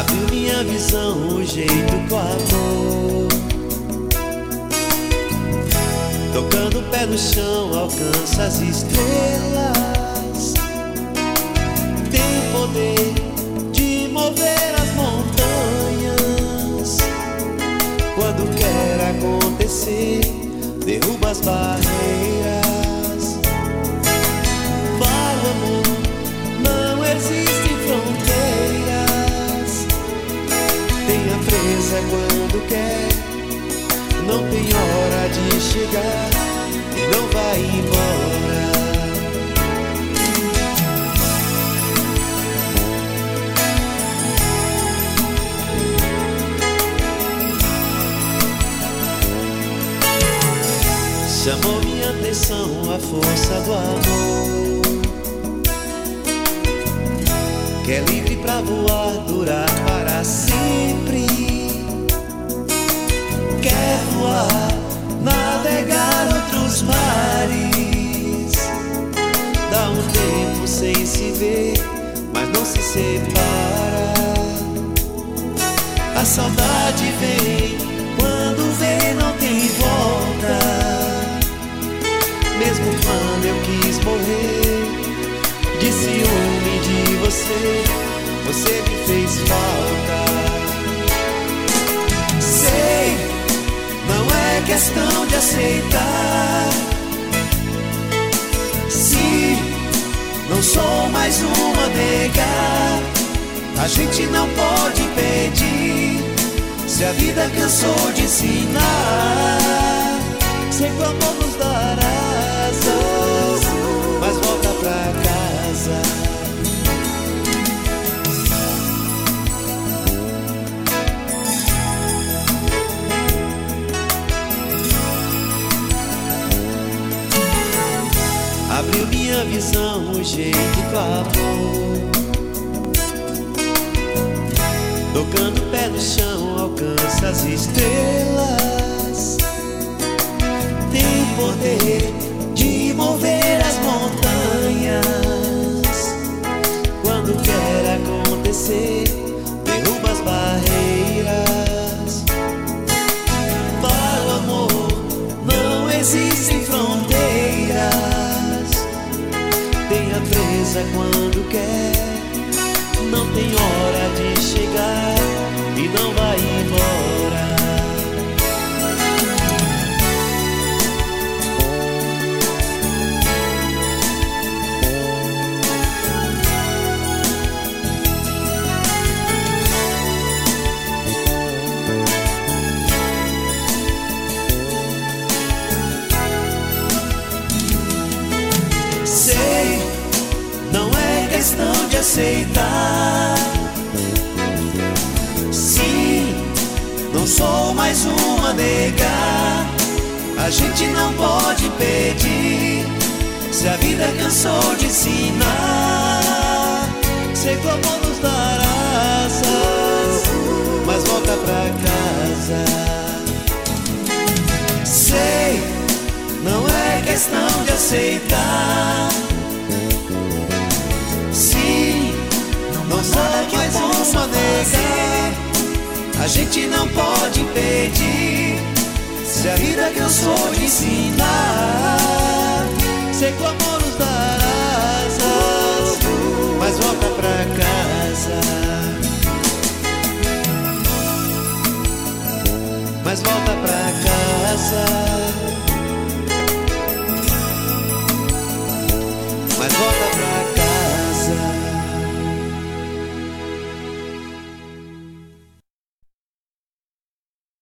Abriu minha visão, o jeito com amor. Tocando o pé no chão, alcança as estrelas. Tem poder de mover as montanhas. Quando quer acontecer, derruba as barreiras. Para o amor não existem fronteiras. Tenha presa quando quer, não tem hora de chegar e não vai embora. Chamou minha atenção a força do amor, que é livre pra voar, durar para sempre. Quer voar, navegar outros mares. Dá um tempo sem se ver, mas não se separa. A saudade vem, quando vem não tem volta. Mesmo quando eu quis morrer de ciúme de você, você me fez falta. Sei, não é questão de aceitar. Se não sou mais uma a negar, a gente não pode impedir. Se a vida cansou de ensinar, sei que o amor nos dará asas, mas volta pra casa. Abriu minha visão, o jeito com amor. Tocando o pé no chão, alcança as estrelas. Tem poder de mover as montanhas. Quando quer acontecer, derruba as barreiras. Para o amor não existem fronteiras. Tenha presa quando quer, não tem hora de chegar e não vai embora. Sei, não é questão de aceitar. Sim, não sou mais uma a negar. A gente não pode impedir. Se a vida cansou de ensinar, sei que o amor nos dará asas, mas volta pra casa. Sei, não é questão de aceitar. Sim, não sou mais uma a negar. A gente não pode impedir. Se a vida cansou de ensinar, sei que o amor nos dará asas, mas volta pra casa. Mas volta